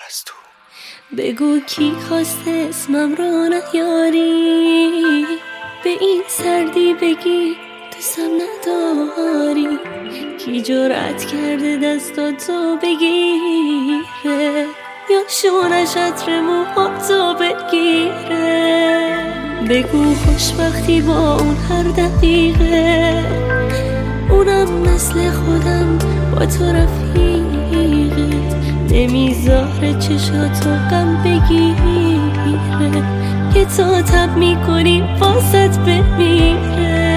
پرستو. بگو کی خواسته اسمم رو نیاری، به این سردی بگی دوستم نداری، کی جرأت کرده دستاتو بگیره یا شونش عطر موهاتو بگیره. بگو خوشبختی با اون هر دقیقه، اونم مثل خودم با تو رفیقه، نمیذاره چشاتو غم بگیره که تو تب میکنی واسط بمیره.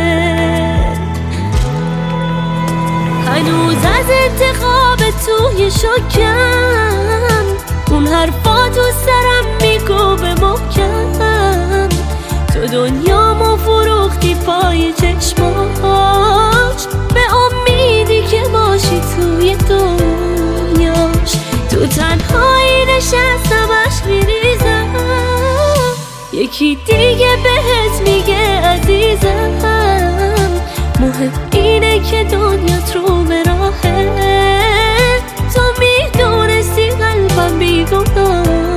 هنوز از انتخاب توی شکم، اون حرفا تو سرم میگو به محکم، تو دنیامو فروختی پای چشماش، به امیدی که باشی توی دنیاش. تو تنهایی نشستم عشق میریزم، یکی دیگه بهت میگه عزیزم، مهم اینه که دنیات رو به راهه، تو میدونستی قلبم بیگناهه.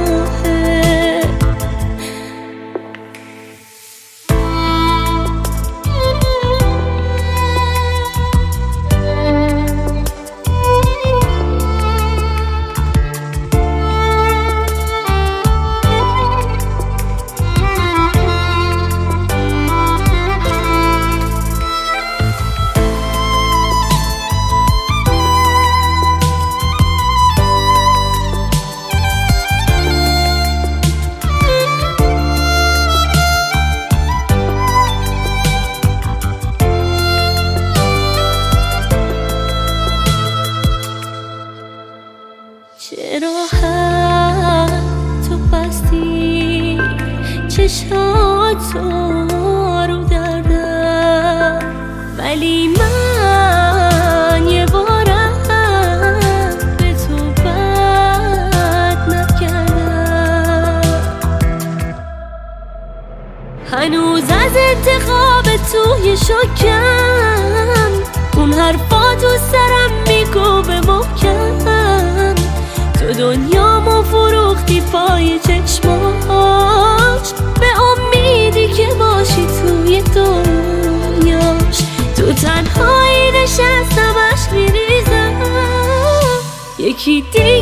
چرا تو بستی چشاتو رو دردم، ولی من یه بارم به تو بد نکردم. هنوز از انتخاب توی شکم، اون حرفا تو سرم میگو به محکم، تو دنیامو فروختی پای چشماش، به امیدی که باشی توی دنیاش. تو تنهایی نشستم عشق میریزم، یکی دیگه